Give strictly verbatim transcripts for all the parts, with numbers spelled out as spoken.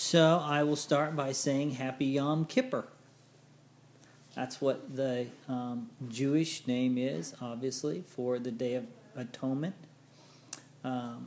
So I will start by saying Happy Yom Kippur. That's what the um, Jewish name is, obviously, for the Day of Atonement. Um,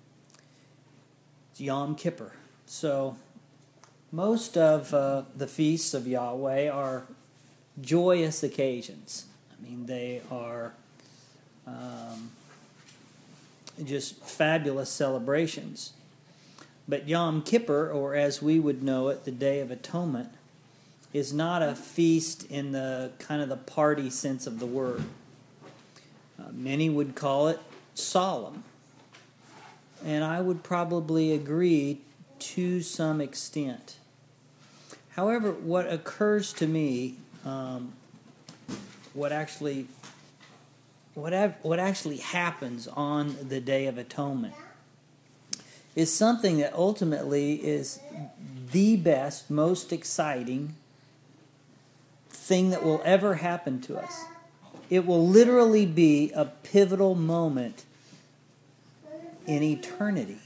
Yom Kippur. So most of uh, the feasts of Yahweh are joyous occasions. I mean, they are um, just fabulous celebrations. But Yom Kippur, or as we would know it, the Day of Atonement, is not a feast in the kind of the party sense of the word. Uh, many would call it solemn. And I would probably agree to some extent. However, what occurs to me, um, what actually, what what actually happens on the Day of Atonement, is something that ultimately is the best, most exciting thing that will ever happen to us. It will literally be a pivotal moment in eternity,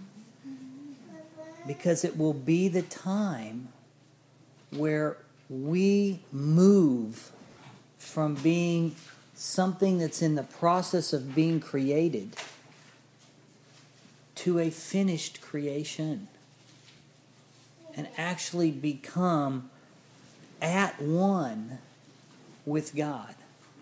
because it will be the time where we move from being something that's in the process of being created to a finished creation and actually become at one with God.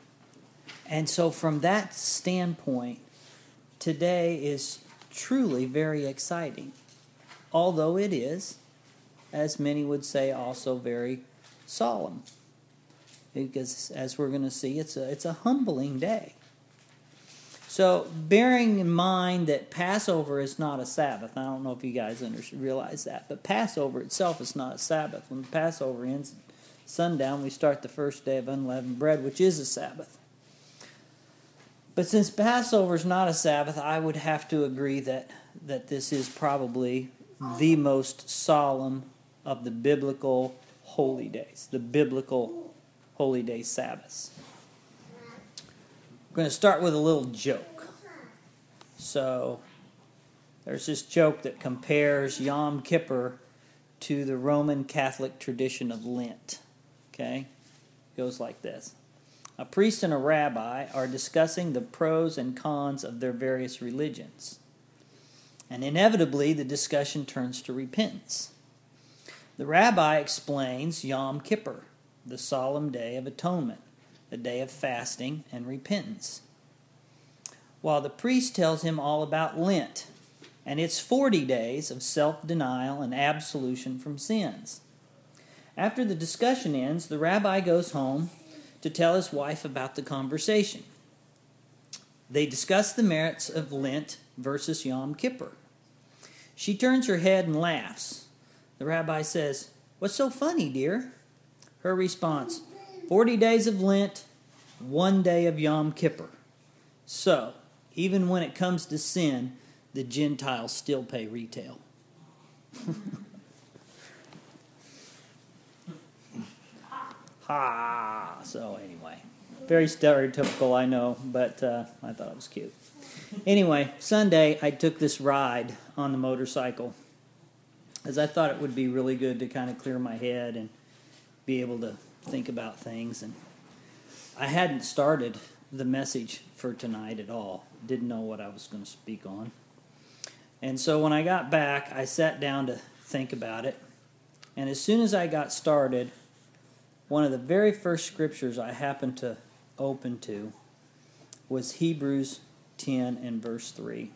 And so from that standpoint, today is truly very exciting, although it is, as many would say, also very solemn, because as we're going to see, it's a it's a humbling day. So, bearing in mind that Passover is not a Sabbath, I don't know if you guys under, realize that, but Passover itself is not a Sabbath. When Passover ends sundown, we start the first day of unleavened bread, which is a Sabbath. But since Passover is not a Sabbath, I would have to agree that, that this is probably the most solemn of the biblical holy days, the biblical holy day Sabbaths. I'm going to start with a little joke. So, there's this joke that compares Yom Kippur to the Roman Catholic tradition of Lent. Okay? It goes like this. A priest and a rabbi are discussing the pros and cons of their various religions. And inevitably, the discussion turns to repentance. The rabbi explains Yom Kippur, the solemn day of atonement, the day of fasting and repentance, while the priest tells him all about Lent and its forty days of self-denial and absolution from sins. After the discussion ends, the rabbi goes home to tell his wife about the conversation. They discuss the merits of Lent versus Yom Kippur. She turns her head and laughs. The rabbi says, "What's so funny, dear?" Her response, forty days of Lent, one day of Yom Kippur. So, even when it comes to sin, the Gentiles still pay retail. Ha! So anyway, very stereotypical, I know, but uh, I thought it was cute. Anyway, Sunday I took this ride on the motorcycle, as I thought it would be really good to kind of clear my head and be able to think about things. And I hadn't started the message for tonight at all. Didn't know what I was going to speak on. And so when I got back, I sat down to think about it. And as soon as I got started, one of the very first scriptures I happened to open to was Hebrews ten and verse three.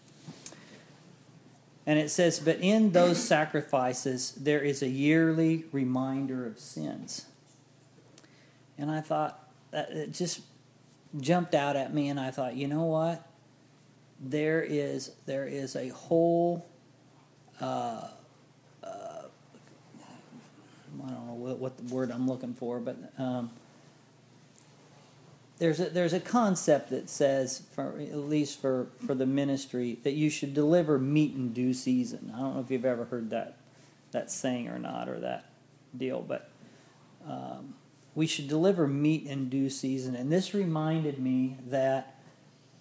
And it says, "But in those sacrifices there is a yearly reminder of sins." And I thought, that it just jumped out at me, and I thought, you know what? There is there is a whole, uh, uh, I don't know what, what the word I'm looking for, but um, there's a, there's a concept that says, for, at least for, for the ministry, that you should deliver meat in due season. I don't know if you've ever heard that that saying or not, or that deal, but um, we should deliver meat in due season. And this reminded me that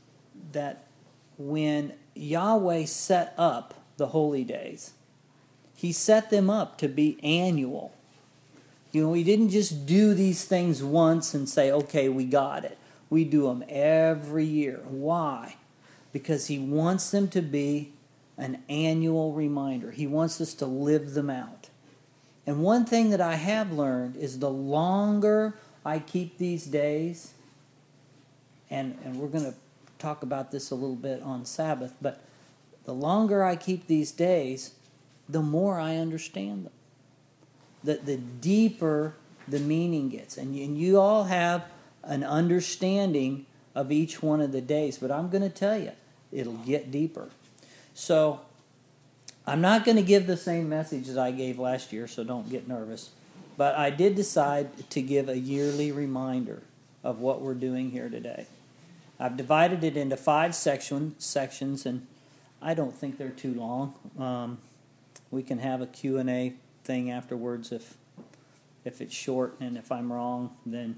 that when Yahweh set up the holy days, He set them up to be annual. You know, He didn't just do these things once and say, okay, we got it. We do them every year. Why? Because He wants them to be an annual reminder. He wants us to live them out. And one thing that I have learned is the longer I keep these days, and, and we're going to talk about this a little bit on Sabbath, but the longer I keep these days, the more I understand them. The, the deeper the meaning gets. And you, and you all have an understanding of each one of the days, but I'm going to tell you, it'll get deeper. So, I'm not going to give the same message as I gave last year, so don't get nervous. But I did decide to give a yearly reminder of what we're doing here today. I've divided it into five section, sections, and I don't think they're too long. Um, we can have a Q and A thing afterwards if if it's short, and if I'm wrong, then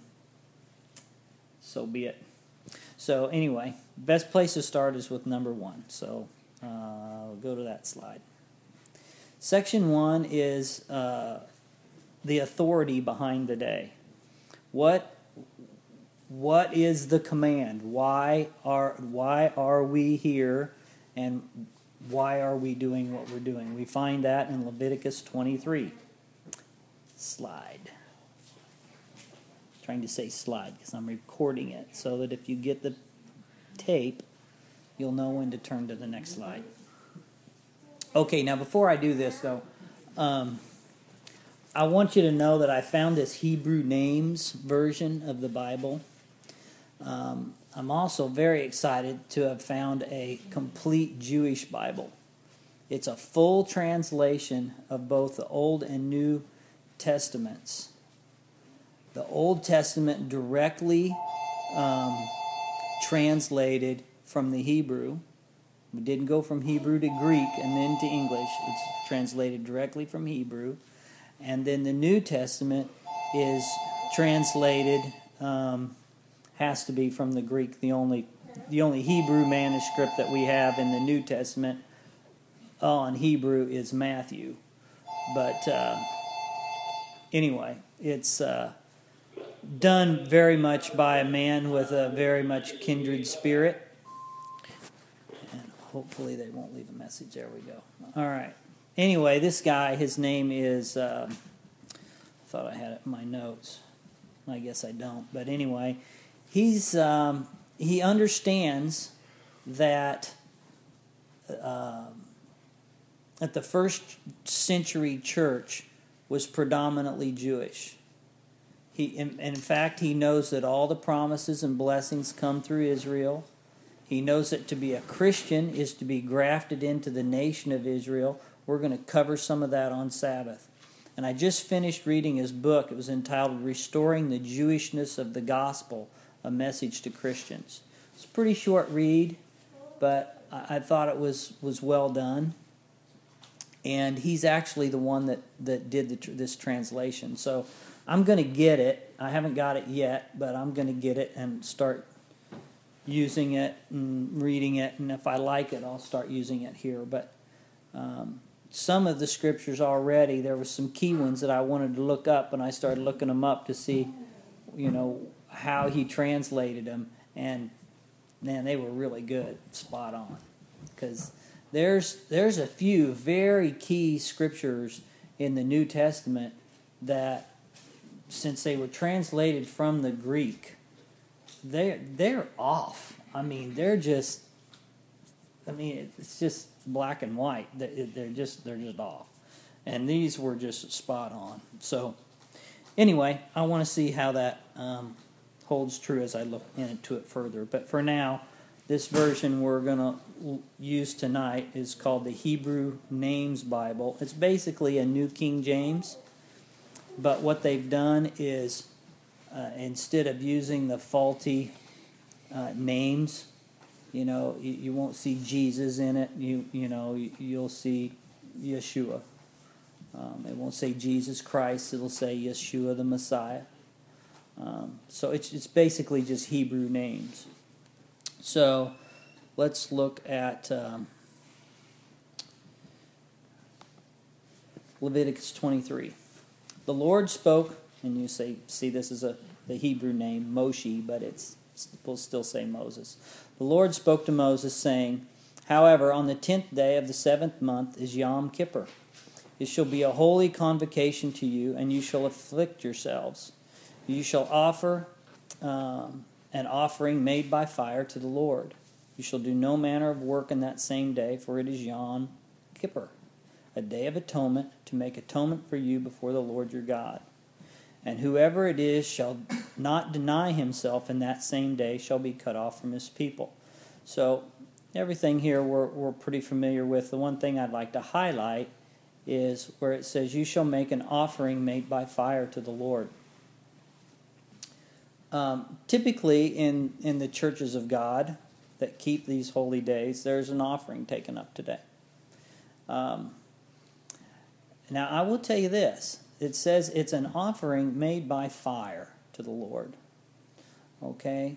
so be it. So anyway, best place to start is with number one. So uh, I'll go to that slide. Section one is uh, the authority behind the day. What what is the command? Why are why are we here, and why are we doing what we're doing? We find that in Leviticus twenty-three. Slide. I'm trying to say slide because I'm recording it so that if you get the tape, you'll know when to turn to the next slide. Okay, now before I do this, though, um, I want you to know that I found this Hebrew names version of the Bible. Um, I'm also very excited to have found a complete Jewish Bible. It's a full translation of both the Old and New Testaments. The Old Testament directly um, translated from the Hebrew. We didn't go from Hebrew to Greek and then to English. It's translated directly from Hebrew. And then the New Testament is translated, um, has to be from the Greek. The only the only Hebrew manuscript that we have in the New Testament on Hebrew is Matthew. But uh, anyway, it's uh, done very much by a man with a very much kindred spirit. Hopefully they won't leave a message. There we go. All right. Anyway, this guy, his name is, um, I thought I had it in my notes. I guess I don't. But anyway, he's um, he understands that uh, that the first century church was predominantly Jewish. He, in, in fact, he knows that all the promises and blessings come through Israel. He knows that to be a Christian is to be grafted into the nation of Israel. We're going to cover some of that on Sabbath. And I just finished reading his book. It was entitled Restoring the Jewishness of the Gospel, A Message to Christians. It's a pretty short read, but I, I thought it was, was well done. And he's actually the one that, that did the, this translation. So I'm going to get it. I haven't got it yet, but I'm going to get it and start using it and reading it, and if I like it, I'll start using it here. But um, some of the scriptures already, there were some key ones that I wanted to look up, and I started looking them up to see, you know, how he translated them, and man, they were really good, spot on. Because there's there's a few very key scriptures in the New Testament that, since they were translated from the Greek, They're, they're off. I mean, they're just, I mean, it's just black and white. They're just, they're just off. And these were just spot on. So, anyway, I want to see how that um, holds true as I look into it further. But for now, this version we're going to use tonight is called the Hebrew Names Bible. It's basically a New King James. But what they've done is, Uh, instead of using the faulty uh, names, you know, you, you won't see Jesus in it. You you know, you, you'll see Yeshua. Um, it won't say Jesus Christ. It'll say Yeshua the Messiah. Um, so it's it's basically just Hebrew names. So let's look at um, Leviticus twenty-three. The Lord spoke, and you say, see, this is a the Hebrew name, Moshe, but it's we'll still say Moses. The Lord spoke to Moses, saying, however, on the tenth day of the seventh month is Yom Kippur. It shall be a holy convocation to you, and you shall afflict yourselves. You shall offer um, an offering made by fire to the Lord. You shall do no manner of work in that same day, for it is Yom Kippur, a day of atonement, to make atonement for you before the Lord your God. And whoever it is shall not deny himself in that same day shall be cut off from his people. So everything here we're, we're pretty familiar with. The one thing I'd like to highlight is where it says, you shall make an offering made by fire to the Lord. Um, typically in, in the churches of God that keep these holy days, there's an offering taken up today. Um, now I will tell you this. It says it's an offering made by fire to the Lord. Okay?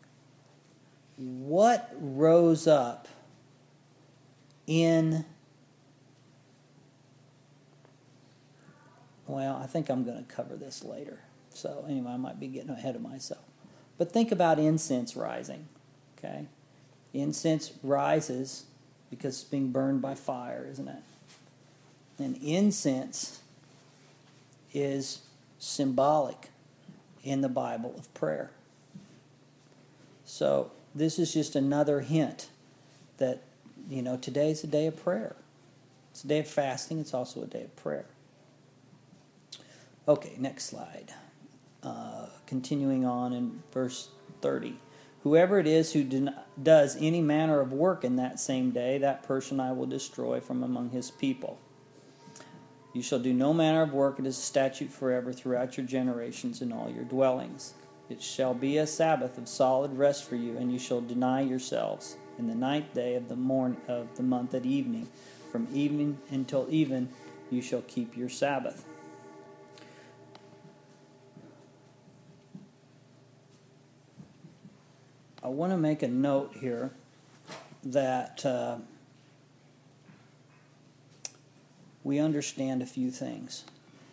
What rose up in... Well, I think I'm going to cover this later. So anyway, I might be getting ahead of myself. But think about incense rising. Okay? Incense rises because it's being burned by fire, isn't it? And incense is symbolic in the Bible of prayer. So this is just another hint that, you know, today's a day of prayer. It's a day of fasting. It's also a day of prayer. Okay, next slide. Uh, continuing on in verse thirty. Whoever it is who do not, does any manner of work in that same day, that person I will destroy from among his people. You shall do no manner of work. It is a statute forever throughout your generations in all your dwellings. It shall be a Sabbath of solid rest for you, and you shall deny yourselves in the ninth day of the morn of the month at evening. From evening until even you shall keep your Sabbath. I want to make a note here that uh, we understand a few things.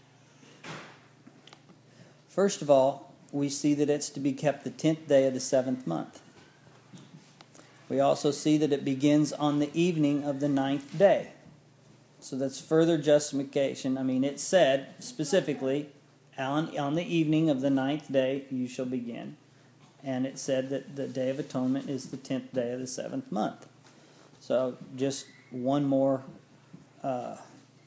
First of all, we see that it's to be kept the tenth day of the seventh month. We also see that it begins on the evening of the ninth day. So that's further justification. I mean, it said specifically, on, on the evening of the ninth day you shall begin. And it said that the Day of Atonement is the tenth day of the seventh month. So just one more uh,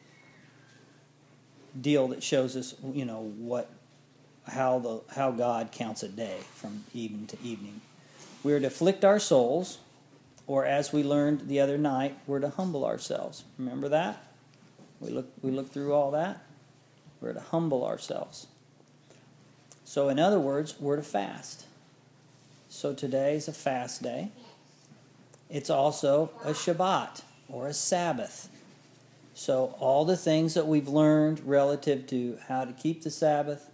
deal that shows us, you know, what, how the how God counts a day from evening to evening. We are to afflict our souls, or as we learned the other night, we're to humble ourselves. Remember that? We look we looked through all that. We're to humble ourselves. So in other words, we're to fast. So today is a fast day. It's also a Shabbat, or a Sabbath. So all the things that we've learned relative to how to keep the Sabbath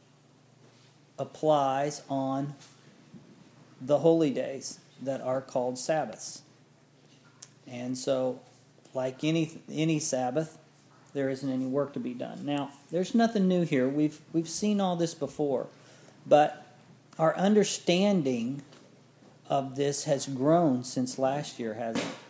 applies on the holy days that are called Sabbaths. And so, like any any Sabbath, there isn't any work to be done. Now, there's nothing new here. We've we've seen all this before, but our understanding of this has grown since last year, hasn't it?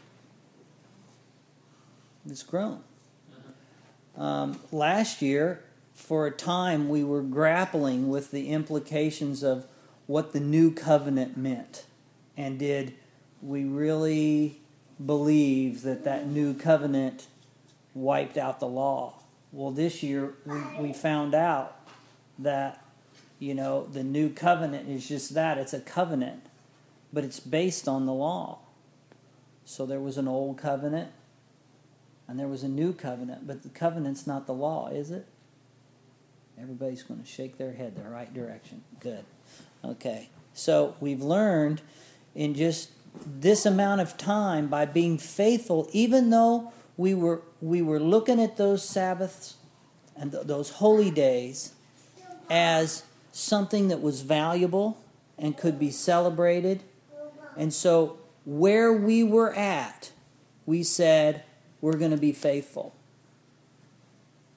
It's grown. Um, last year, for a time, we were grappling with the implications of what the new covenant meant. And did we really believe that that new covenant wiped out the law? Well, this year, we, we found out that, you know, the new covenant is just that. It's a covenant, but it's based on the law. So there was an old covenant, and there was a new covenant, but the covenant's not the law, is it? Everybody's going to shake their head the right direction. Good. Okay. So we've learned in just this amount of time, by being faithful, even though we were we were looking at those Sabbaths and th- those holy days as something that was valuable and could be celebrated. And so where we were at, we said, we're going to be faithful.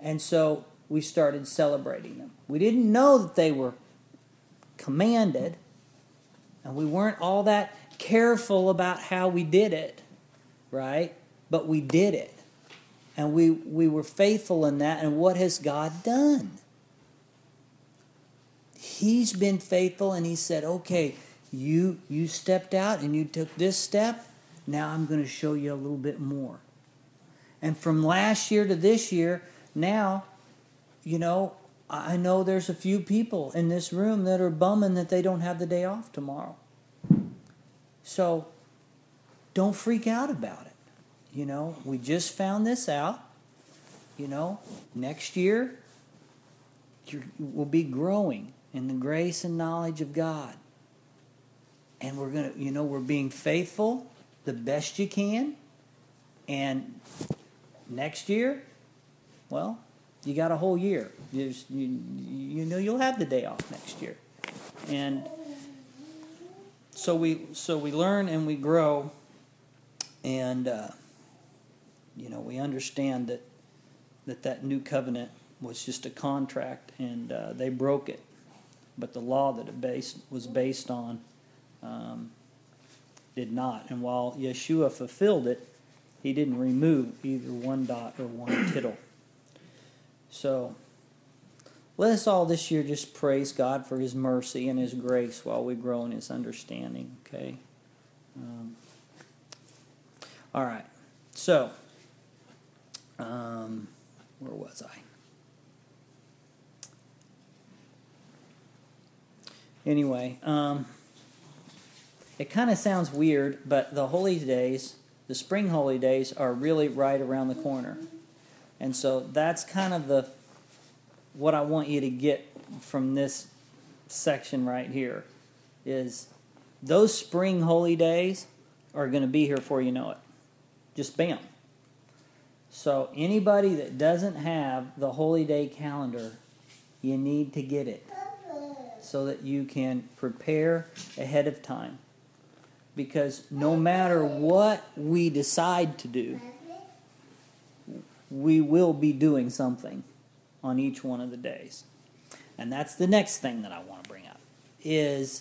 And so we started celebrating them. We didn't know that they were commanded, and we weren't all that careful about how we did it, right? But we did it. And we, we were faithful in that. And what has God done? He's been faithful, and he said, okay, you you stepped out and you took this step. Now I'm going to show you a little bit more. And from last year to this year, now, you know, I know there's a few people in this room that are bumming that they don't have the day off tomorrow. So don't freak out about it. You know, we just found this out. You know, next year you will be growing in the grace and knowledge of God. And we're going to, you know, we're being faithful the best you can. And next year, well, you got a whole year. You, just, you, you know you'll have the day off next year. And so we so we learn and we grow. And, uh, you know, we understand that, that that new covenant was just a contract, and uh, they broke it. But the law that it based, was based on um, did not. And while Yeshua fulfilled it, he didn't remove either one dot or one tittle. So let us all this year just praise God for his mercy and his grace while we grow in his understanding, okay? Um, all right. So, um, where was I? Anyway, um, it kind of sounds weird, but the holy days, the spring holy days, are really right around the corner. And so that's kind of the what I want you to get from this section right here is those spring holy days are going to be here before you know it. Just bam. So anybody that doesn't have the holy day calendar, you need to get it so that you can prepare ahead of time. Because no matter what we decide to do, we will be doing something on each one of the days. And that's the next thing that I want to bring up is,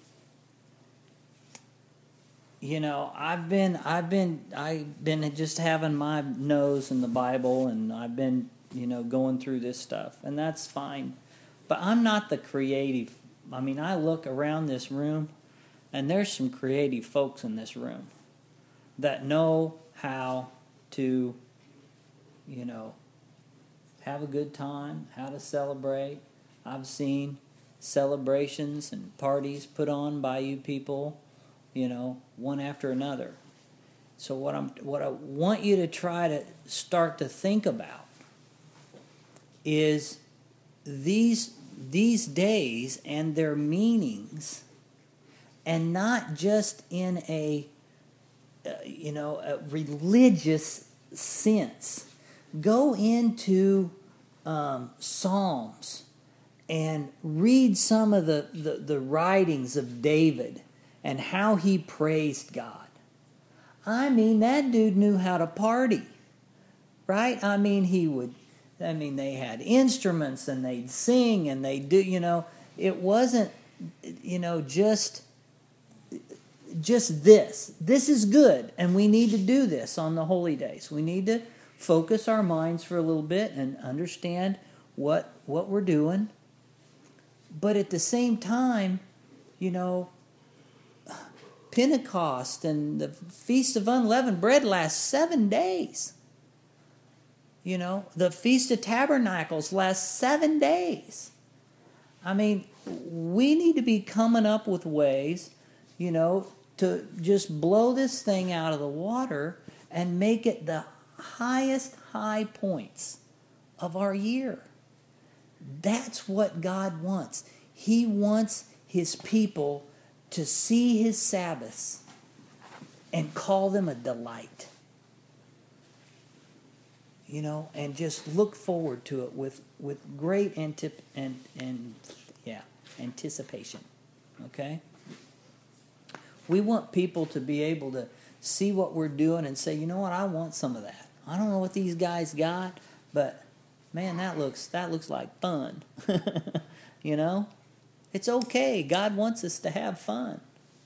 you know, I've been I've been I've been just having my nose in the Bible, and I've been, you know, going through this stuff, and that's fine. But I'm not the creative. I mean, I look around this room, and there's some creative folks in this room that know how to, you know, have a good time, how to celebrate. I've seen celebrations and parties put on by you people, you know, one after another. So what I'm what I want you to try to start to think about is these these days and their meanings, and not just in a uh, you know, a religious sense. Go into um, Psalms and read some of the, the, the writings of David and how he praised God. I mean, that dude knew how to party, right? I mean, he would, I mean, they had instruments and they'd sing and they'd do, you know, it wasn't, you know, just, just this. This is good, and we need to do this on the holy days. We need to focus our minds for a little bit and understand what what we're doing. But at the same time, you know, Pentecost and the Feast of Unleavened Bread lasts seven days. You know, the Feast of Tabernacles lasts seven days. I mean, we need to be coming up with ways, you know, to just blow this thing out of the water and make it the highest high points of our year. That's what God wants. He wants his people to see his Sabbaths and call them a delight. You know, and just look forward to it with, with great antip- and, and yeah, anticipation. Okay? We want people to be able to see what we're doing and say, you know what, I want some of that. I don't know what these guys got, but man, that looks that looks like fun. You know? It's okay. God wants us to have fun.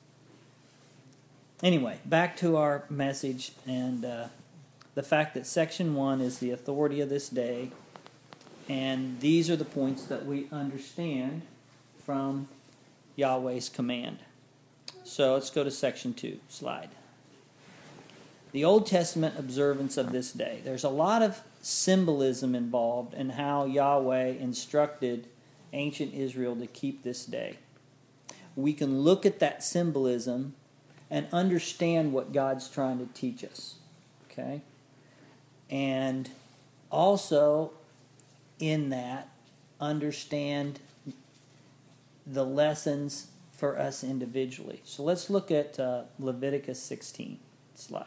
Anyway, back to our message and uh, the fact that section one is the authority of this day. And these are the points that we understand from Yahweh's command. So let's go to section two. Slide. The Old Testament observance of this day. There's a lot of symbolism involved in how Yahweh instructed ancient Israel to keep this day. We can look at that symbolism and understand what God's trying to teach us. Okay? And also, in that, understand the lessons for us individually. So let's look at uh, Leviticus sixteen. Slide.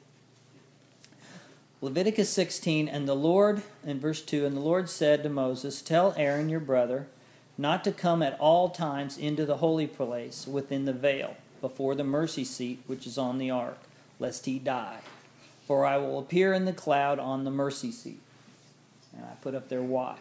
Leviticus sixteen, and the Lord, in verse two, and the Lord said to Moses, tell Aaron your brother not to come at all times into the holy place within the veil, before the mercy seat which is on the ark, lest he die. For I will appear in the cloud on the mercy seat. And I put up there why.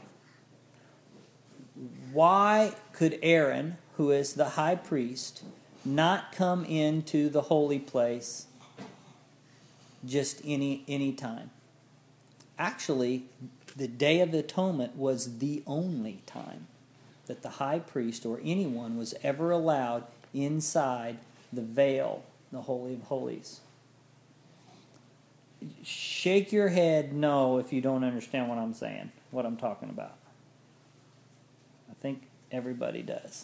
Why could Aaron, who is the high priest, not come into the holy place just any any time? Actually, the Day of Atonement was the only time that the high priest or anyone was ever allowed inside the veil, the Holy of Holies. Shake your head no if you don't understand what I'm saying, what I'm talking about. I think everybody does.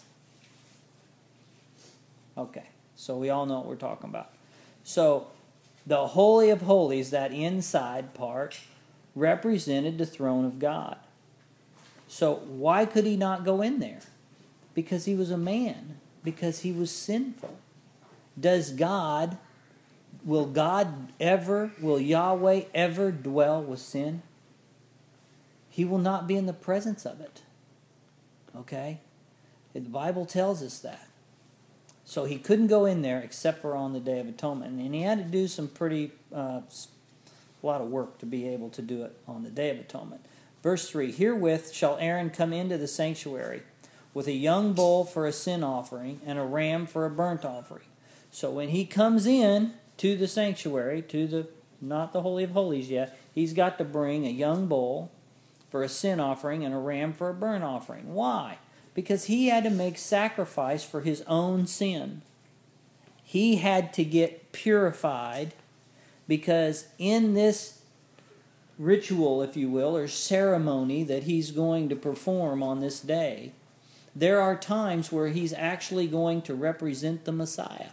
Okay, so we all know what we're talking about. So, the Holy of Holies, that inside part, represented the throne of God. So, why could he not go in there? Because he was a man. Because he was sinful. Does God, will God ever, will Yahweh ever dwell with sin? He will not be in the presence of it. Okay? The Bible tells us that. So he couldn't go in there except for on the Day of Atonement. And he had to do some pretty, uh, a lot of work to be able to do it on the Day of Atonement. Verse three, herewith shall Aaron come into the sanctuary with a young bull for a sin offering and a ram for a burnt offering. So when he comes in to the sanctuary, to the, not the Holy of Holies yet, he's got to bring a young bull for a sin offering and a ram for a burnt offering. Why? Because he had to make sacrifice for his own sin. He had to get purified because in this ritual, if you will, or ceremony that he's going to perform on this day, there are times where he's actually going to represent the Messiah.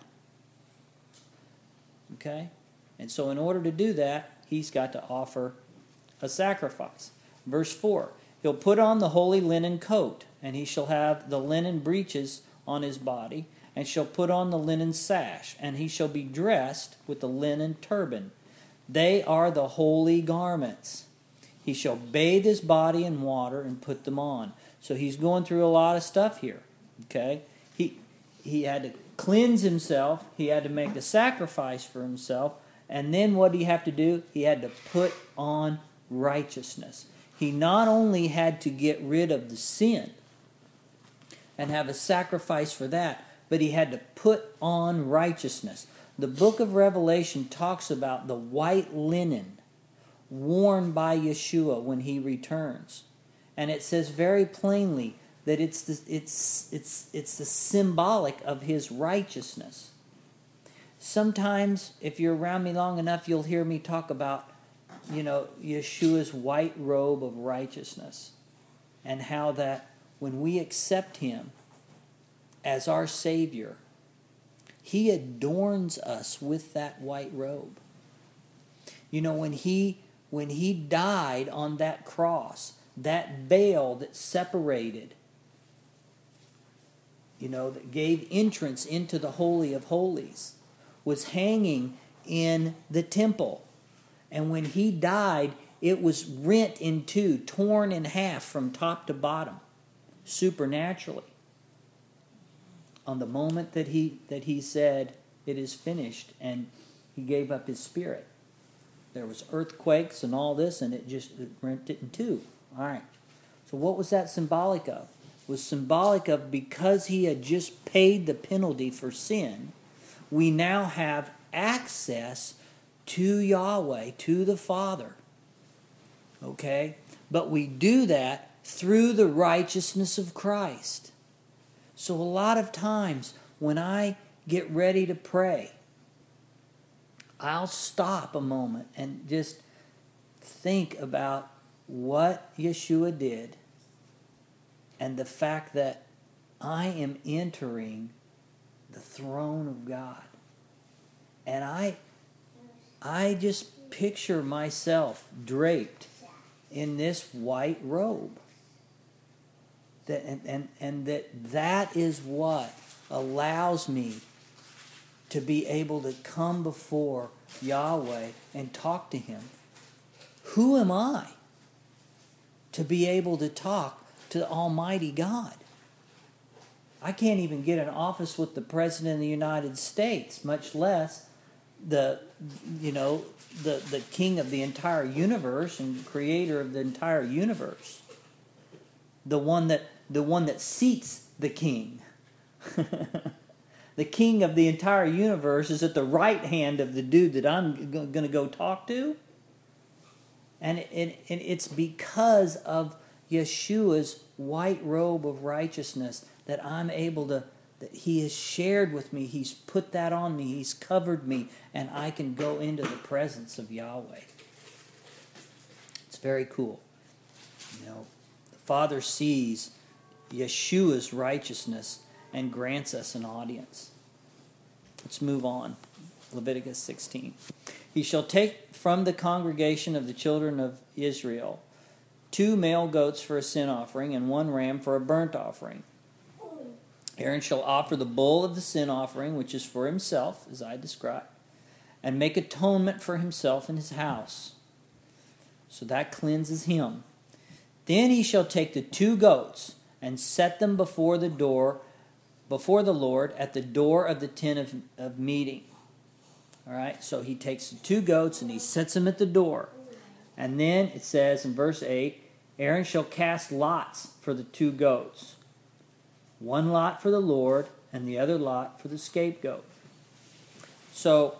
Okay? And so in order to do that, he's got to offer a sacrifice. Verse four, he'll put on the holy linen coat, and he shall have the linen breeches on his body, and shall put on the linen sash, and he shall be dressed with the linen turban. They are the holy garments. He shall bathe his body in water and put them on. So he's going through a lot of stuff here. Okay? He he had to cleanse himself. He had to make the sacrifice for himself. And then what did he have to do? He had to put on righteousness. He not only had to get rid of the sin and have a sacrifice for that, but he had to put on righteousness. The book of Revelation talks about the white linen worn by Yeshua when he returns. And it says very plainly that it's the, it's, it's, it's the symbolic of his righteousness. Sometimes, if you're around me long enough, you'll hear me talk about, you know, Yeshua's white robe of righteousness. And how that when we accept him as our Savior, he adorns us with that white robe. You know, when he when he died on that cross, that veil that separated, you know, that gave entrance into the Holy of Holies, was hanging in the temple. And when he died, it was rent in two, torn in half from top to bottom, supernaturally. On the moment that he that he said, it is finished, and he gave up his spirit. There was earthquakes and all this, and it just it rent it in two. All right. So what was that symbolic of? It was symbolic of, because he had just paid the penalty for sin, we now have access to Yahweh, to the Father. Okay? But we do that through the righteousness of Christ. So a lot of times when I get ready to pray, I'll stop a moment and just think about what Yeshua did and the fact that I am entering the throne of God. And I I just picture myself draped in this white robe. That and, and, and that that is what allows me to be able to come before Yahweh and talk to Him. Who am I to be able to talk to the Almighty God? I can't even get an office with the President of the United States, much less the, you know, the, the King of the entire universe and Creator of the entire universe. The one that the one that seats the King. The King of the entire universe is at the right hand of the dude that I'm going to go talk to. And, it, and it's because of Yeshua's white robe of righteousness that I'm able to, that He has shared with me. He's put that on me. He's covered me. And I can go into the presence of Yahweh. It's very cool. You know, the Father sees Yeshua's righteousness and grants us an audience. Let's move on. Leviticus sixteen. He shall take from the congregation of the children of Israel two male goats for a sin offering and one ram for a burnt offering. Aaron shall offer the bull of the sin offering, which is for himself, as I described, and make atonement for himself and his house. So that cleanses him. Then he shall take the two goats and set them before the door, before the Lord, at the door of the tent of, of meeting. All right, so he takes the two goats and he sets them at the door. And then it says in verse eight, Aaron shall cast lots for the two goats. One lot for the Lord and the other lot for the scapegoat. So,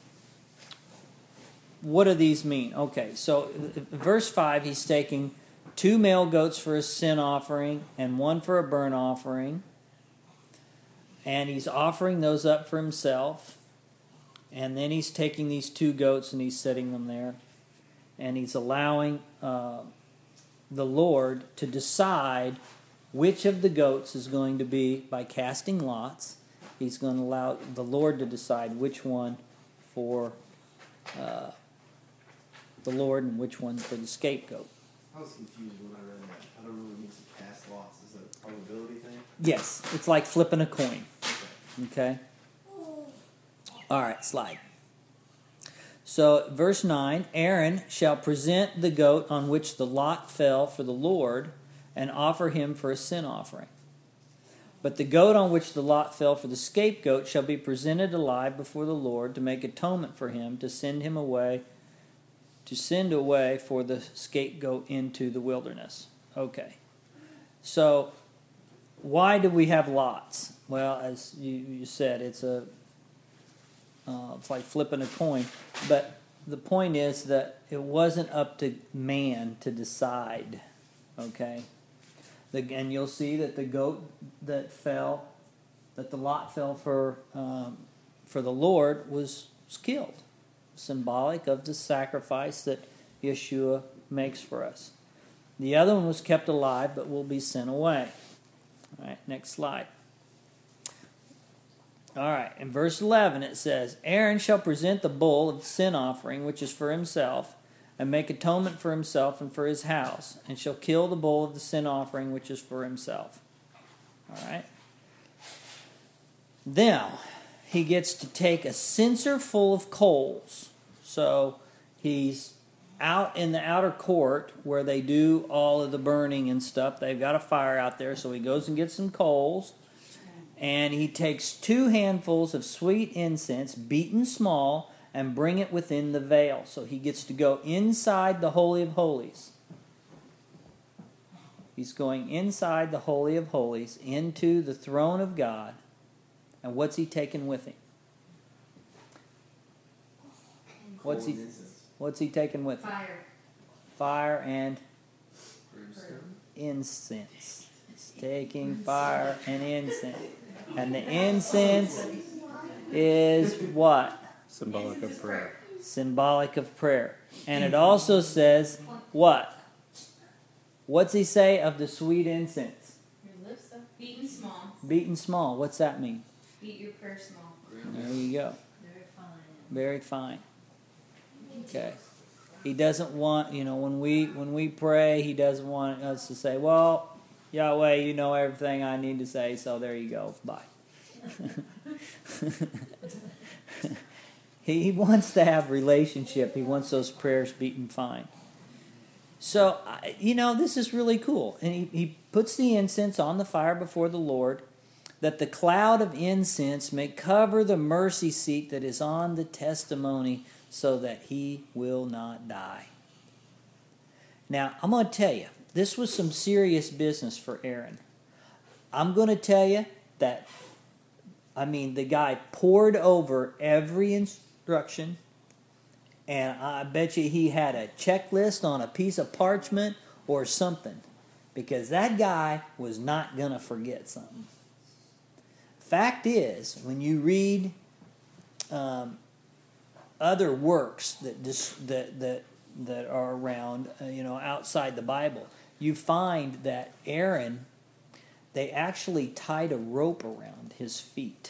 what do these mean? Okay, so verse five, he's taking two male goats for a sin offering and one for a burnt offering. And he's offering those up for himself. And then he's taking these two goats and he's setting them there. And he's allowing uh, the Lord to decide which of the goats is going to be, by casting lots, he's going to allow the Lord to decide which one for uh, the Lord and which one for the scapegoat. I was confused when I read that. I don't know what it means to cast lots. Is that a probability thing? Yes, it's like flipping a coin. Okay? All right, slide. So, verse nine, Aaron shall present the goat on which the lot fell for the Lord and offer him for a sin offering. But the goat on which the lot fell for the scapegoat shall be presented alive before the Lord to make atonement for him, to send him away, to send away for the scapegoat into the wilderness. Okay. So, why do we have lots? Well, as you, you said, it's a uh, it's like flipping a coin. But the point is that it wasn't up to man to decide. Okay? The, and you'll see that the goat that fell, that the lot fell for um, for the Lord was, was killed. Symbolic of the sacrifice that Yeshua makes for us. The other one was kept alive but will be sent away. All right, next slide. All right, in verse eleven it says, Aaron shall present the bull of the sin offering, which is for himself, and make atonement for himself and for his house, and shall kill the bull of the sin offering, which is for himself. All right. Now, he gets to take a censer full of coals. So, he's out in the outer court where they do all of the burning and stuff. They've got a fire out there, so he goes and gets some coals. And he takes two handfuls of sweet incense, beaten small, and bring it within the veil. So he gets to go inside the Holy of Holies. He's going inside the Holy of Holies into the throne of God. And what's he taking with him? What's he, what's he taking with him? Fire. Fire and Brimstone. incense. It's taking fire and incense. And the incense is what? Symbolic of prayer. Symbolic of prayer. And it also says what? What's he say of the sweet incense? Your lips up. Beaten small. Beaten small. What's that mean? Beat your prayer small. There you go. Very fine. Very fine. Okay. He doesn't want, you know, when we when we pray, he doesn't want us to say, well, Yahweh, you know everything I need to say, so there you go. Bye. he, he wants to have relationship. He wants those prayers beaten fine. So, you know, this is really cool. And he, he puts the incense on the fire before the Lord, that the cloud of incense may cover the mercy seat that is on the testimony, so that he will not die. Now, I'm going to tell you, this was some serious business for Aaron. I'm going to tell you that, I mean, the guy poured over every instruction, and I bet you he had a checklist on a piece of parchment or something, because that guy was not going to forget something. Fact is, when you read um, other works that just that that that are around, uh, you know, outside the Bible, you find that Aaron, they actually tied a rope around his feet,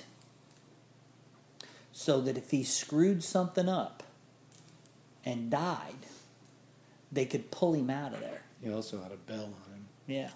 so that if he screwed something up and died, they could pull him out of there. He also had a bell on him. Yeah.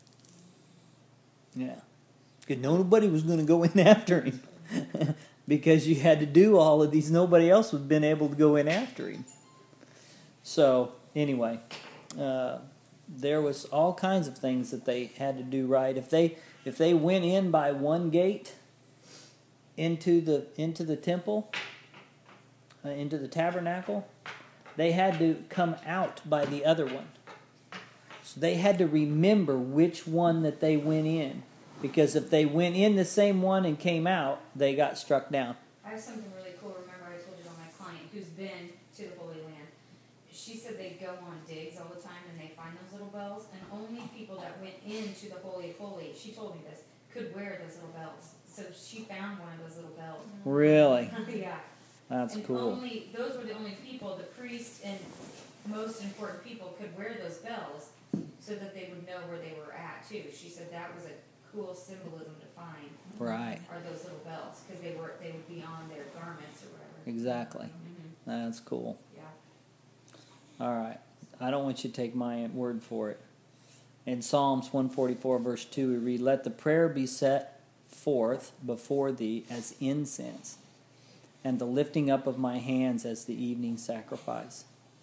Yeah. Because nobody was going to go in after him. Because you had to do all of these. Nobody else would have been able to go in after him. So, anyway, uh, there was all kinds of things that they had to do right. If they if they went in by one gate into the into the temple, uh, into the tabernacle, they had to come out by the other one. So they had to remember which one that they went in. Because if they went in the same one and came out, they got struck down. I have something really cool. Remember, I told you about my client who's been to the Holy Land. She said they go on digs all the time and they find those little bells, and only people that went into the Holy of Holies, she told me this, could wear those little bells. So she found one of those little bells. Really? Yeah. That's and cool. Only those were the only people, the priest and most important people, could wear those bells so that they would know where they were at too. She said that was a cool symbolism to find. Right. Are those little bells, because they were they would be on their garments or whatever. Exactly. Mm-hmm. That's cool. Yeah. All right. I don't want you to take my word for it. In Psalms one forty-four, verse two, we read, "Let the prayer be set forth before thee as incense, and the lifting up of my hands as the evening sacrifice."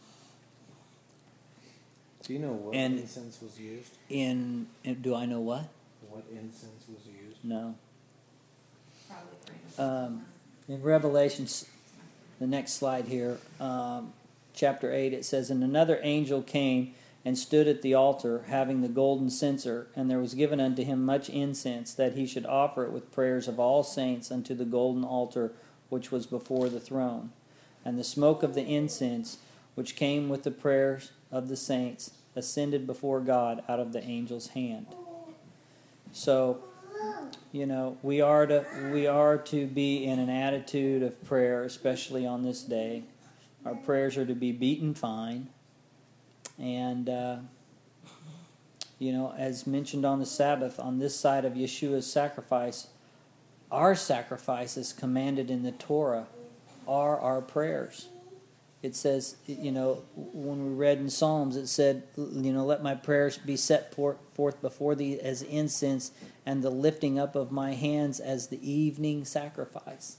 Do you know what And- incense was used? In, in do I know what? What incense was used? No. Probably for Um, in Revelations, the next slide here, um, chapter eight, it says, "And another angel came and stood at the altar, having the golden censer, and there was given unto him much incense, that he should offer it with prayers of all saints unto the golden altar which was before the throne. And the smoke of the incense, which came with the prayers of the saints, ascended before God out of the angel's hand." So, you know, we are to we are to be in an attitude of prayer, especially on this day. Our prayers are to be beaten fine, and uh, you know, as mentioned on the Sabbath, on this side of Yeshua's sacrifice, our sacrifices commanded in the Torah are our prayers. It says, you know, when we read in Psalms, it said, you know, "Let my prayers be set forth before thee as incense, and the lifting up of my hands as the evening sacrifice."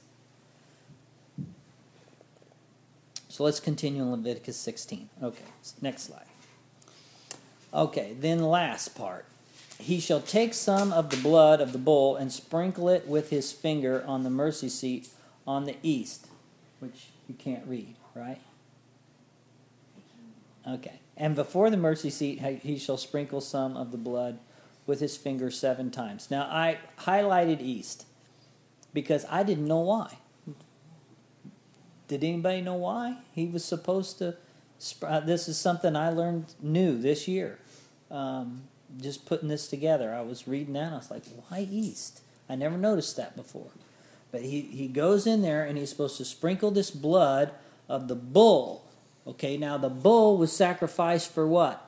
So let's continue in Leviticus sixteen. Okay, next slide. Okay, then last part. "He shall take some of the blood of the bull and sprinkle it with his finger on the mercy seat on the east," which you can't read, right? Okay. And before the mercy seat he shall sprinkle some of the blood with his finger seven times. Now I highlighted east because I didn't know why. Did anybody know why he was supposed to? Uh, this is something I learned new this year. Um, just putting this together, I was reading that and I was like, why east? I never noticed that before. But he, he goes in there and he's supposed to sprinkle this blood of the bull. Okay, now the bull was sacrificed for what?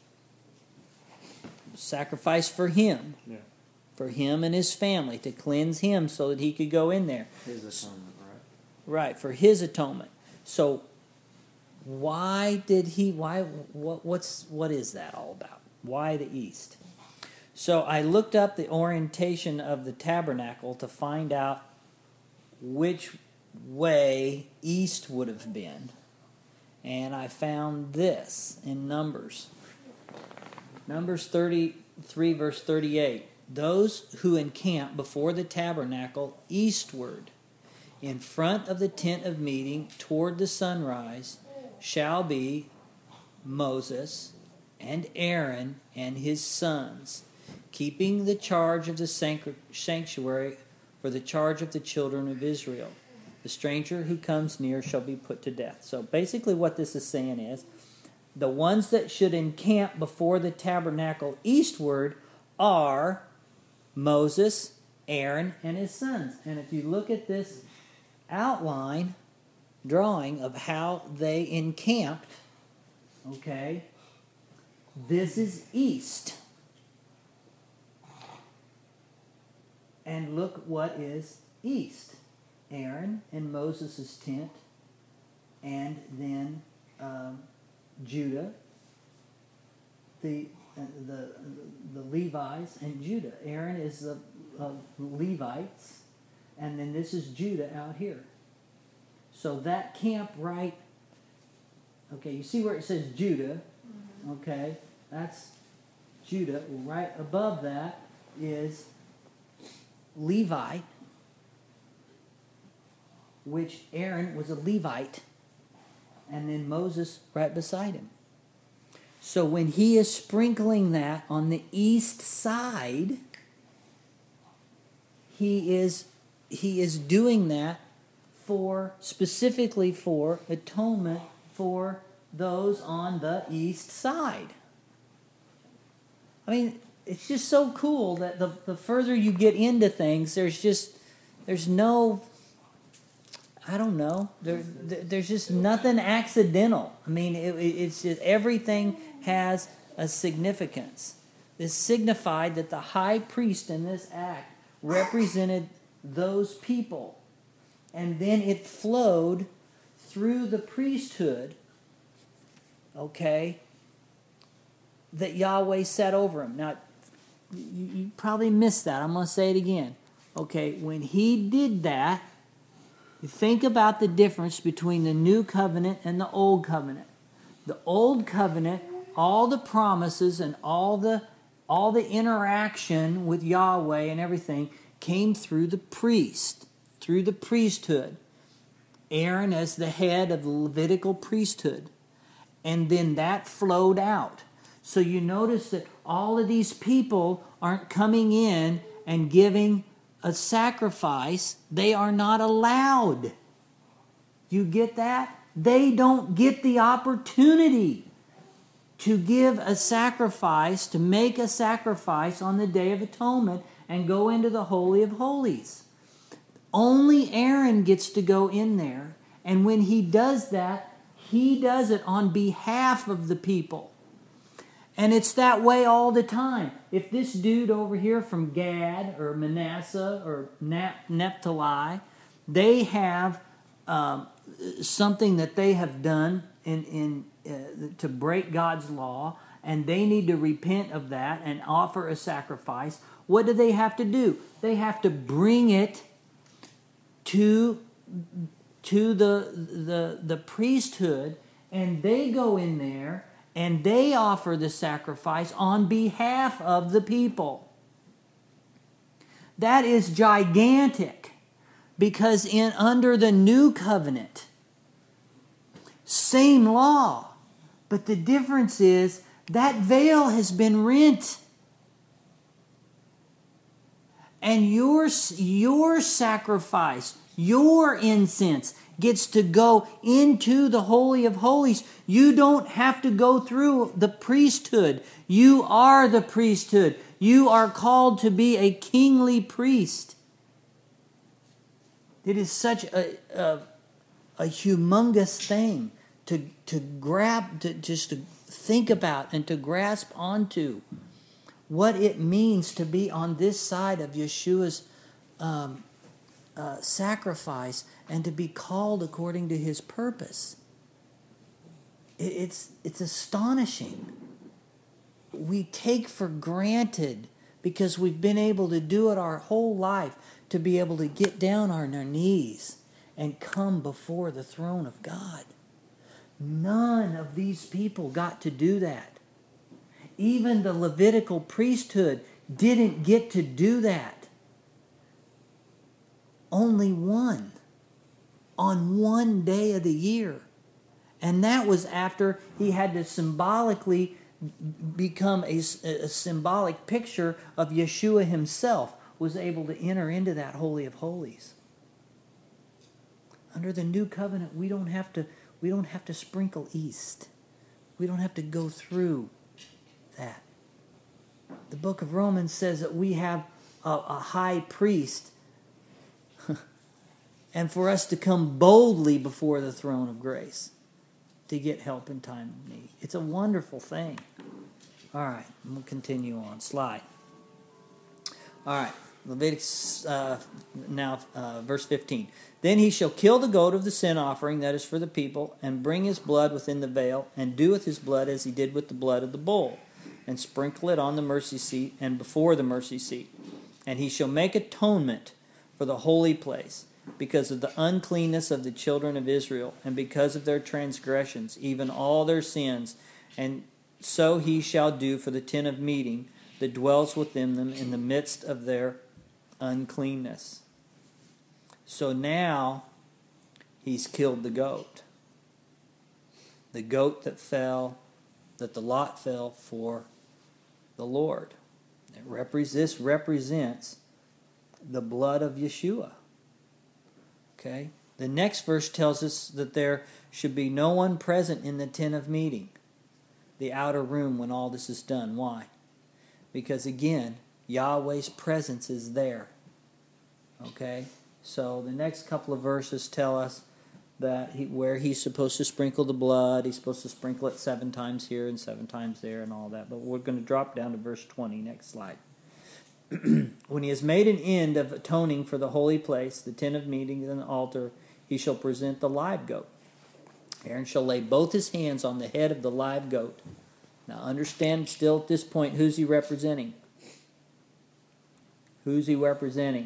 Sacrificed for him. Yeah. For him and his family, to cleanse him so that he could go in there. His atonement, right? Right, for his atonement. So why did he, why, what, what's, what is that all about? Why the east? So I looked up the orientation of the tabernacle to find out which way east would have been. And I found this in Numbers. Numbers thirty-three, verse thirty-eight. Those who encamp before the tabernacle eastward, in front of the tent of meeting, toward the sunrise, shall be Moses and Aaron and his sons, keeping the charge of the sanctuary for the charge of the children of Israel. The stranger who comes near shall be put to death. So basically what this is saying is, the ones that should encamp before the tabernacle eastward are Moses, Aaron, and his sons. And if you look at this outline drawing of how they encamped, okay, this is east. And look what is east. Aaron and Moses' tent, and then um, Judah, the, uh, the the Levites and Judah. Aaron is the uh, Levites, and then this is Judah out here. So that camp right, okay, you see where it says Judah, okay, that's Judah. Right above that is Levi, which Aaron was a Levite, and then Moses right beside him. So when he is sprinkling that on the east side, he is he is doing that for specifically for atonement for those on the east side. I mean, it's just so cool that the, the further you get into things, there's just there's no I don't know. There, there's just nothing accidental. I mean, it, it's just everything has a significance. This signified that the high priest in this act represented those people. And then it flowed through the priesthood, okay, that Yahweh set over him. Now, you, you probably missed that. I'm going to say it again. Okay, when he did that, think about the difference between the new covenant and the old covenant. The old covenant, all the promises and all the all the interaction with Yahweh and everything came through the priest, through the priesthood. Aaron as the head of the Levitical priesthood. And then that flowed out. So you notice that all of these people aren't coming in and giving a sacrifice. They are not allowed. You get that? They don't get the opportunity to give a sacrifice, to make a sacrifice on the Day of Atonement and go into the Holy of Holies. Only Aaron gets to go in there, and when he does that, he does it on behalf of the people. And it's that way all the time. If this dude over here from Gad or Manasseh or Naphtali, they have um, something that they have done in, in uh, to break God's law, and they need to repent of that and offer a sacrifice, what do they have to do? They have to bring it to, to the, the, the priesthood, and they go in there and they offer the sacrifice on behalf of the people. That is gigantic, because in under the new covenant, same law, But the difference is that veil has been rent. And your, your sacrifice, your incense gets to go into the Holy of Holies. You don't have to go through the priesthood. You are the priesthood. You are called to be a kingly priest. It is such a, a, a humongous thing to, to grab, to just to think about and to grasp onto. What it means to be on this side of Yeshua's um, uh, sacrifice and to be called according to his purpose. It, it's, it's astonishing. We take for granted, because we've been able to do it our whole life, to be able to get down on our knees and come before the throne of God. None of these people got to do that. Even the Levitical priesthood didn't get to do that. Only one. On one day of the year. And that was after he had to symbolically become a, a symbolic picture of Yeshua himself, was able to enter into that Holy of Holies. Under the new covenant, we don't have to, we don't have to sprinkle east. We don't have to go through that. The book of Romans says that we have a, a high priest and for us to come boldly before the throne of grace to get help in time of need. It's a wonderful thing. All right, we'll continue on. Slide. All right, Leviticus, uh, now uh, verse fifteen. Then he shall kill the goat of the sin offering that is for the people, and bring his blood within the veil, and do with his blood as he did with the blood of the bull, and sprinkle it on the mercy seat and before the mercy seat. And he shall make atonement for the holy place, because of the uncleanness of the children of Israel, and because of their transgressions, even all their sins. And so he shall do for the tent of meeting that dwells within them in the midst of their uncleanness. So now he's killed the goat. The goat that fell, that the lot fell for the Lord. It repre- this represents the blood of Yeshua. Okay? The next verse tells us that there should be no one present in the tent of meeting, the outer room, when all this is done. Why? Because again, Yahweh's presence is there. Okay? So the next couple of verses tell us that he, where he's supposed to sprinkle the blood, he's supposed to sprinkle it seven times here and seven times there and all that. But we're going to drop down to verse twenty. Next slide. When he has made an end of atoning for the holy place, the tent of meeting and the altar, he shall present the live goat. Aaron shall lay both his hands on the head of the live goat. Now understand still at this point, who's he representing? Who's he representing?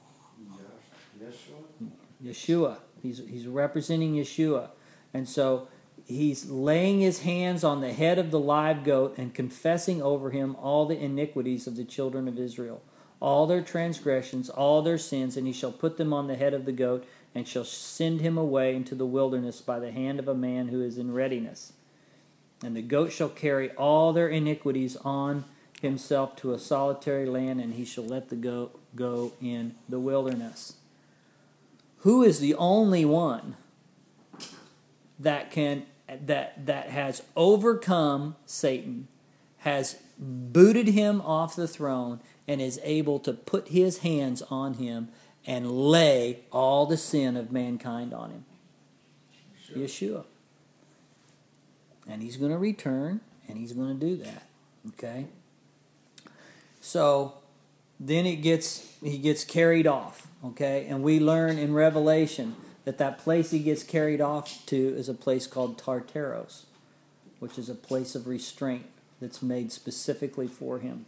Yeshua. Yeshua. He's, he's representing Yeshua. And so he's laying his hands on the head of the live goat and confessing over him all the iniquities of the children of Israel, all their transgressions, all their sins, and he shall put them on the head of the goat and shall send him away into the wilderness by the hand of a man who is in readiness. And the goat shall carry all their iniquities on himself to a solitary land, and he shall let the goat go in the wilderness. Who is the only one that can that that has overcome Satan, has booted him off the throne, and is able to put his hands on him and lay all the sin of mankind on him? Yeshua. Yeshua. And he's going to return, and he's going to do that. Okay? So then it gets he gets carried off. Okay? And we learn in Revelation that that place he gets carried off to is a place called Tartaros, which is a place of restraint that's made specifically for him.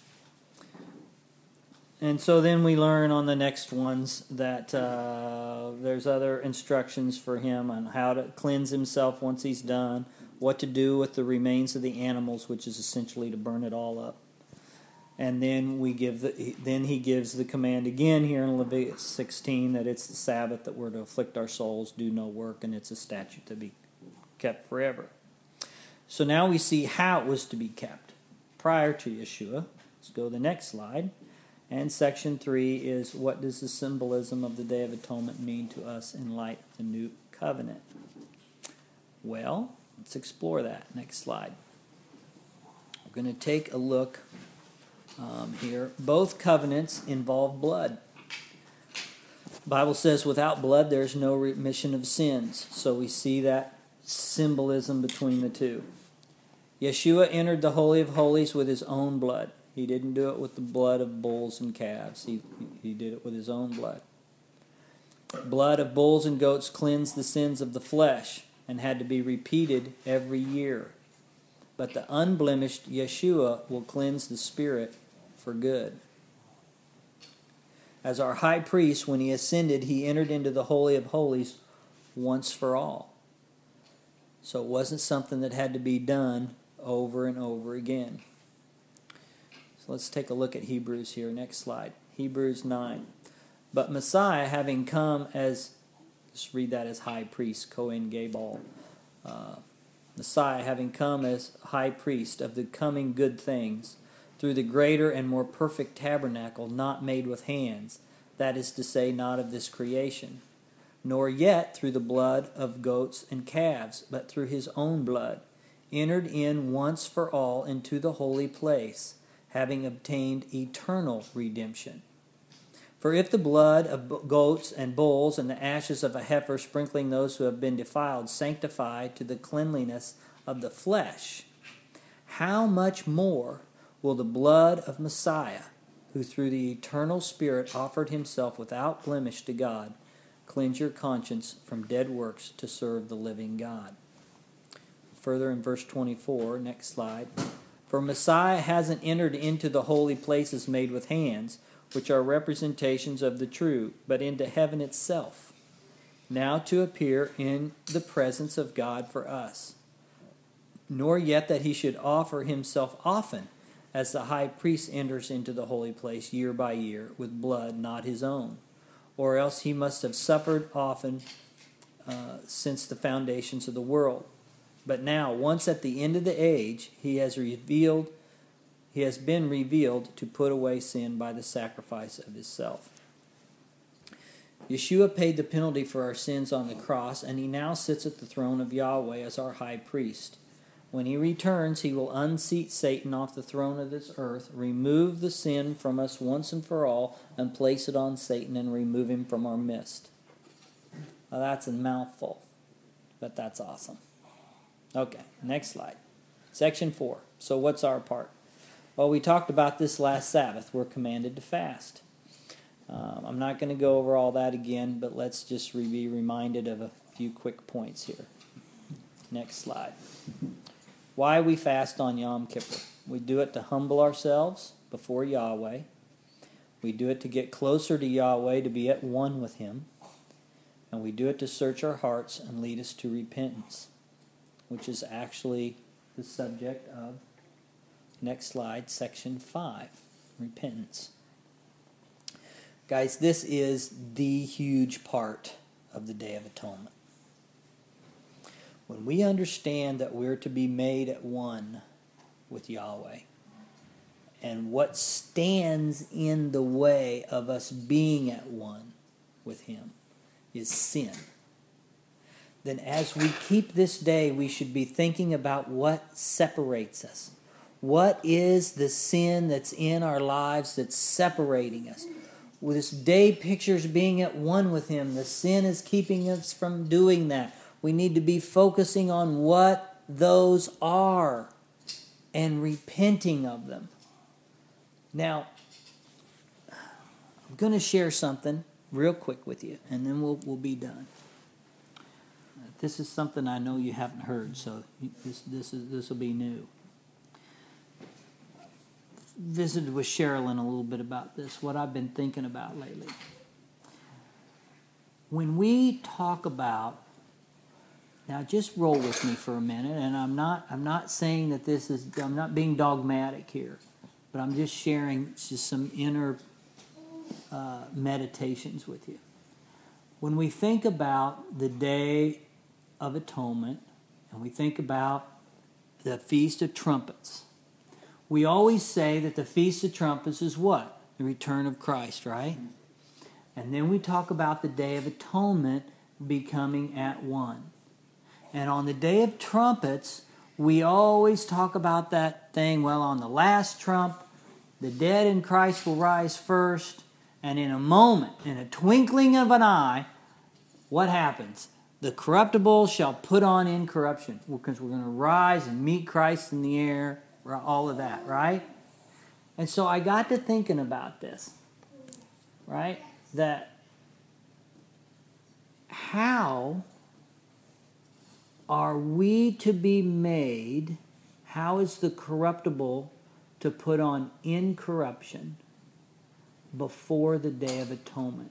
And so then we learn on the next ones that uh, there's other instructions for him on how to cleanse himself once he's done, what to do with the remains of the animals, which is essentially to burn it all up. And then we give the then he gives the command again here in Leviticus sixteen that it's the Sabbath, that we're to afflict our souls, do no work, and it's a statute to be kept forever. So now we see how it was to be kept prior to Yeshua. Let's go to the next slide. And section three is, what does the symbolism of the Day of Atonement mean to us in light of the new covenant? Well, let's explore that. Next slide. We're going to take a look um, here. Both covenants involve blood. The Bible says without blood there is no remission of sins. So we see that symbolism between the two. Yeshua entered the Holy of Holies with his own blood. He didn't do it with the blood of bulls and calves. He, he did it with his own blood. Blood of bulls and goats cleansed the sins of the flesh and had to be repeated every year. But the unblemished Yeshua will cleanse the spirit for good. As our high priest, when he ascended, he entered into the Holy of Holies once for all. So it wasn't something that had to be done over and over again. So let's take a look at Hebrews here. Next slide. Hebrews nine. But Messiah, having come as, just read that as high priest, Cohen Gabal. Uh, Messiah, having come as high priest of the coming good things, through the greater and more perfect tabernacle, not made with hands, that is to say, not of this creation, nor yet through the blood of goats and calves, but through his own blood, entered in once for all into the holy place, having obtained eternal redemption. For if the blood of goats and bulls and the ashes of a heifer sprinkling those who have been defiled sanctify to the cleanliness of the flesh, how much more will the blood of Messiah, who through the eternal Spirit offered himself without blemish to God, cleanse your conscience from dead works to serve the living God? Further in verse twenty-four, next slide. For Messiah hasn't entered into the holy places made with hands, which are representations of the true, but into heaven itself, now to appear in the presence of God for us. Nor yet that he should offer himself often, as the high priest enters into the holy place year by year, with blood not his own. Or else he must have suffered often uh, since the foundations of the world. But now, once at the end of the age, he has revealed, he has been revealed to put away sin by the sacrifice of himself. Yeshua paid the penalty for our sins on the cross, and he now sits at the throne of Yahweh as our high priest. When he returns, he will unseat Satan off the throne of this earth, remove the sin from us once and for all, and place it on Satan and remove him from our midst. Now that's a mouthful, but that's awesome. Okay, next slide. Section four. So what's our part? Well, we talked about this last Sabbath. We're commanded to fast. Um, I'm not going to go over all that again, but let's just re- be reminded of a few quick points here. Next slide. Why we fast on Yom Kippur. We do it to humble ourselves before Yahweh. We do it to get closer to Yahweh, to be at one with him. And we do it to search our hearts and lead us to repentance, which is actually the subject of, next slide, section five, repentance. Guys, this is the huge part of the Day of Atonement. When we understand that we're to be made at one with Yahweh, and what stands in the way of us being at one with him is sin, then as we keep this day, we should be thinking about what separates us. What is the sin that's in our lives that's separating us? Well, this day pictures being at one with him. The sin is keeping us from doing that. We need to be focusing on what those are and repenting of them. Now, I'm going to share something real quick with you, and then we'll we'll be done. This is something I know you haven't heard, so this this is this will be new. Visited with Sherilyn a little bit about this, what I've been thinking about lately. When we talk about, now just roll with me for a minute, and I'm not I'm not saying that this is, I'm not being dogmatic here, but I'm just sharing just some inner uh, meditations with you. When we think about the Day of Atonement, and we think about the Feast of Trumpets. We always say that the Feast of Trumpets is what? The return of Christ, right? And then we talk about the Day of Atonement becoming at one. And on the Day of Trumpets, we always talk about that thing, well, on the last trump, the dead in Christ will rise first, and in a moment, in a twinkling of an eye, what happens? The corruptible shall put on incorruption, because we're going to rise and meet Christ in the air, all of that, right? And so I got to thinking about this, right? That how are we to be made, how is the corruptible to put on incorruption before the Day of Atonement?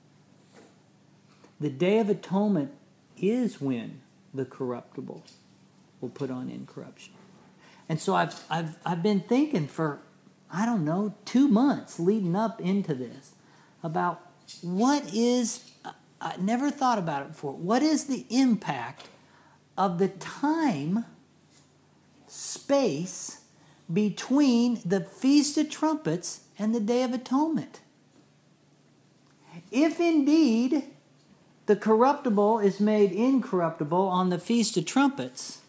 The Day of Atonement is when the corruptible will put on incorruption. And so I've, I've, I've been thinking for, I don't know, two months leading up into this about what is, I never thought about it before, what is the impact of the time, space, between the Feast of Trumpets and the Day of Atonement? If indeed the corruptible is made incorruptible on the Feast of Trumpets,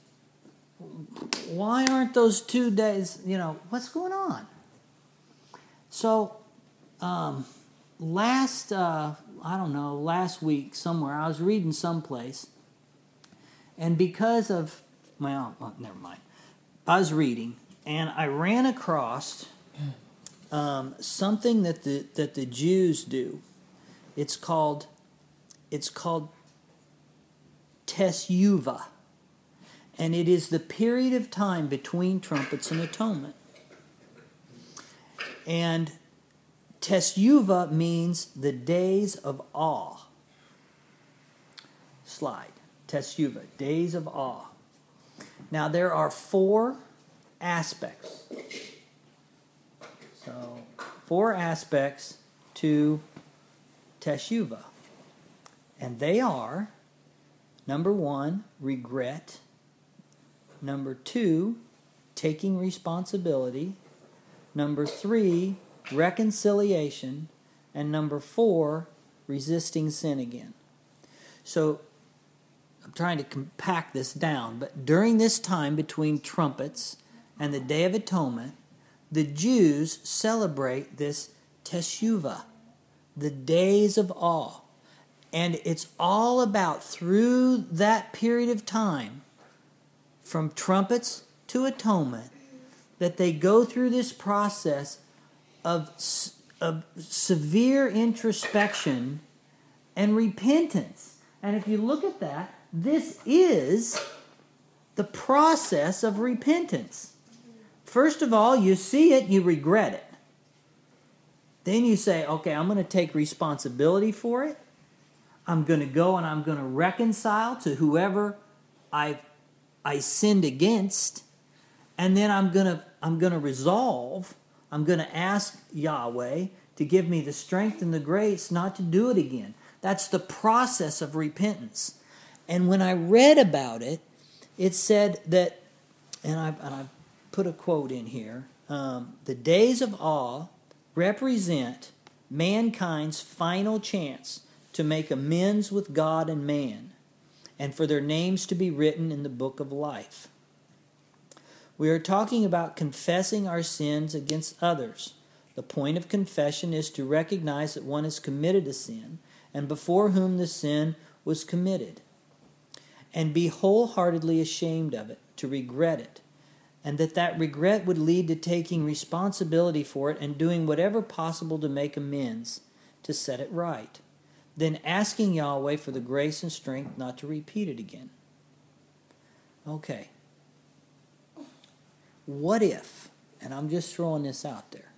why aren't those two days, you know, what's going on? So, um, last, uh, I don't know, last week somewhere, I was reading someplace, and because of, well, oh, never mind, I was reading, and I ran across um, something that the that the Jews do. It's called, it's called Teshuvah. And it is the period of time between trumpets and atonement. And Teshuvah means the days of awe. Slide. Teshuvah, days of awe. Now there are four aspects. So, four aspects to Teshuvah. And they are, number one, regret. Number two, taking responsibility. Number three, reconciliation. And number four, resisting sin again. So, I'm trying to compact this down, but during this time between trumpets and the Day of Atonement, the Jews celebrate this Teshuvah, the days of awe. And it's all about, through that period of time, from trumpets to atonement, that they go through this process of, of severe introspection and repentance. And if you look at that, this is the process of repentance. First of all, you see it, you regret it. Then you say, okay, I'm going to take responsibility for it. I'm going to go and I'm going to reconcile to whoever I I sinned against, and then I'm going to I'm going to resolve, I'm going to ask Yahweh to give me the strength and the grace not to do it again. That's the process of repentance. And when I read about it, it said that, and I and I put a quote in here, um, the days of awe represent mankind's final chance to make amends with God and man, and for their names to be written in the book of life. We are talking about confessing our sins against others. The point of confession is to recognize that one has committed a sin, and before whom the sin was committed, and be wholeheartedly ashamed of it, to regret it, and that that regret would lead to taking responsibility for it and doing whatever possible to make amends, to set it right. Then asking Yahweh for the grace and strength not to repeat it again. Okay. What if, and I'm just throwing this out there,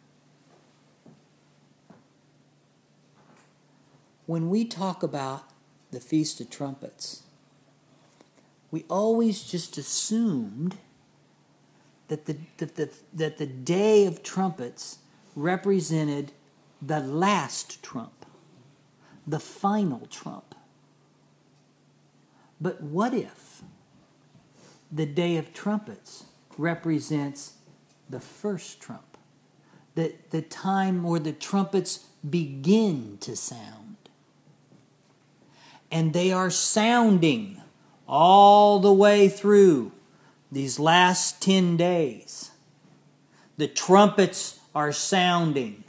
when we talk about the Feast of Trumpets, we always just assumed that the, that the, that the Day of Trumpets represented the last trump, the final trump. But what if, the Day of Trumpets represents the first trump, the, the time where the trumpets begin to sound. And they are sounding all the way through these last ten days. The trumpets are sounding.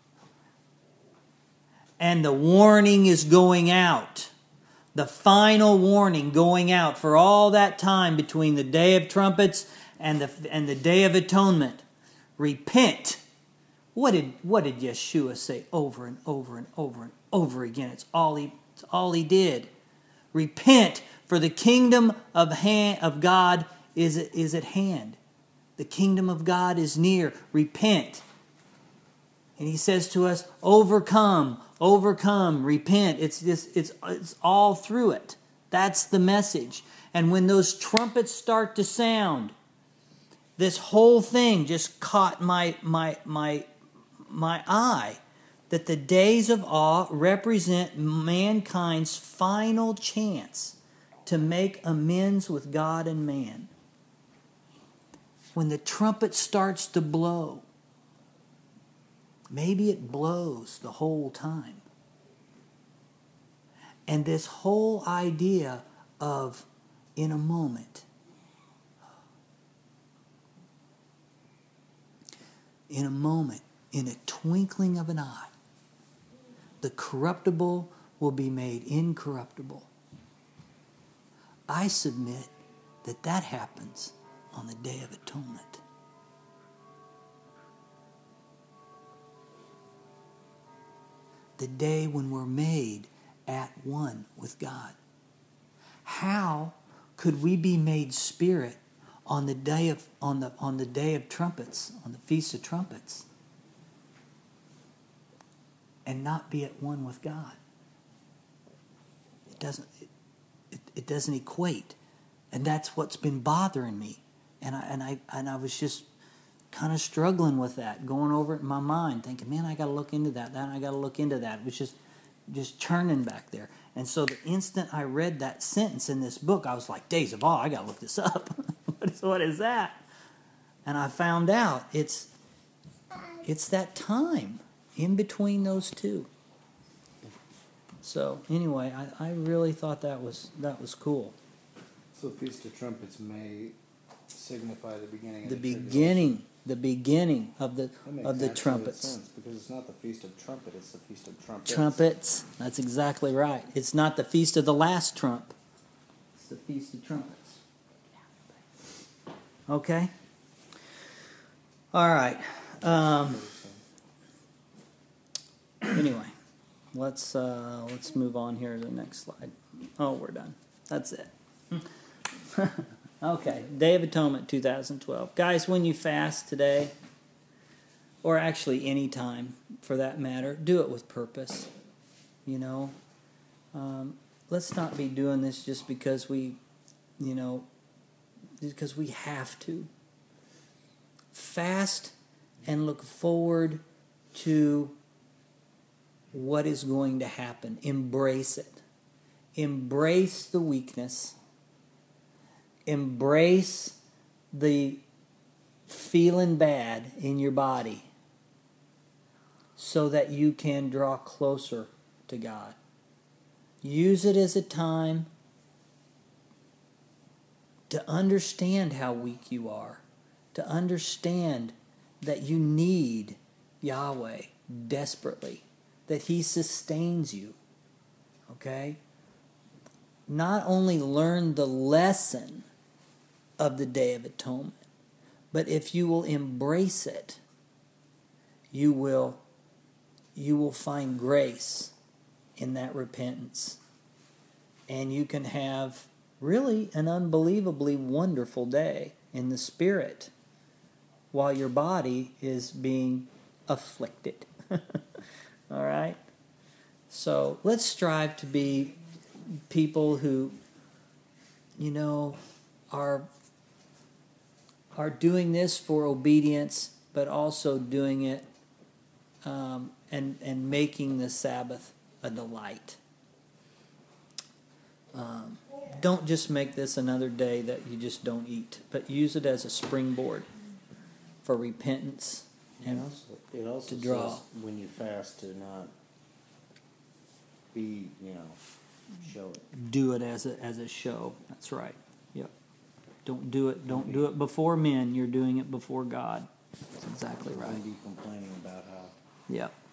And the warning is going out. The final warning going out for all that time between the Day of Trumpets and the and the Day of Atonement. Repent. What did what did Yeshua say over and over and over and over again? It's all he it's all he did. Repent, for the kingdom of hand, of God is is at hand. The kingdom of God is near. Repent. And he says to us, overcome, overcome, repent. It's just, it's it's all through it. That's the message. And when those trumpets start to sound, this whole thing just caught my my my my eye. That the days of awe represent mankind's final chance to make amends with God and man. When the trumpet starts to blow, maybe it blows the whole time. And this whole idea of in a moment, in a moment, in a twinkling of an eye, the corruptible will be made incorruptible. I submit that that happens on the Day of Atonement. The day when we're made at one with God. How could we be made spirit on the day of on the on the day of trumpets, on the Feast of Trumpets, and not be at one with God? It doesn't it, it, it doesn't equate. And that's what's been bothering me. And I and I and I was just kind of struggling with that, going over it in my mind, thinking, man, I got to look into that, that I got to look into that. It was just, just churning back there. And so the instant I read that sentence in this book, I was like, Days of Awe, I got to look this up. what, is, what is that? And I found out it's it's that time in between those two. So anyway, I, I really thought that was that was cool. So Feast of Trumpets may signify the beginning of The the beginning, the beginning of the That makes of the absolute trumpets. sense, because it's not the Feast of Trumpet, it's the Feast of Trumpets. Trumpets. That's exactly right. It's not the Feast of the Last Trump. It's the Feast of Trumpets. Okay? All right. Um, anyway, let's uh, let's move on here to the next slide. Oh, we're done. That's it. Okay, Day of Atonement two thousand twelve. Guys, when you fast today, or actually any time for that matter, do it with purpose. You know, um, let's not be doing this just because we, you know, because we have to. Fast and look forward to what is going to happen. Embrace it. Embrace the weakness. Embrace the feeling bad in your body so that you can draw closer to God. Use it as a time to understand how weak you are, to understand that you need Yahweh desperately, that He sustains you. Okay? Not only learn the lesson of the Day of Atonement, but if you will embrace it, you will you will find grace in that repentance, and you can have really an unbelievably wonderful day in the spirit while your body is being afflicted. All right? So let's strive to be people who, you know, are are doing this for obedience, but also doing it um, and and making the Sabbath a delight. Um, don't just make this another day that you just don't eat, but use it as a springboard for repentance. And also, it also to draw. says when you fast to not be, you know, show it. Do it as a as a show. That's right. Yep. Don't do it. Don't do it before men. You're doing it before God. That's exactly right. Don't be complaining about how Yep.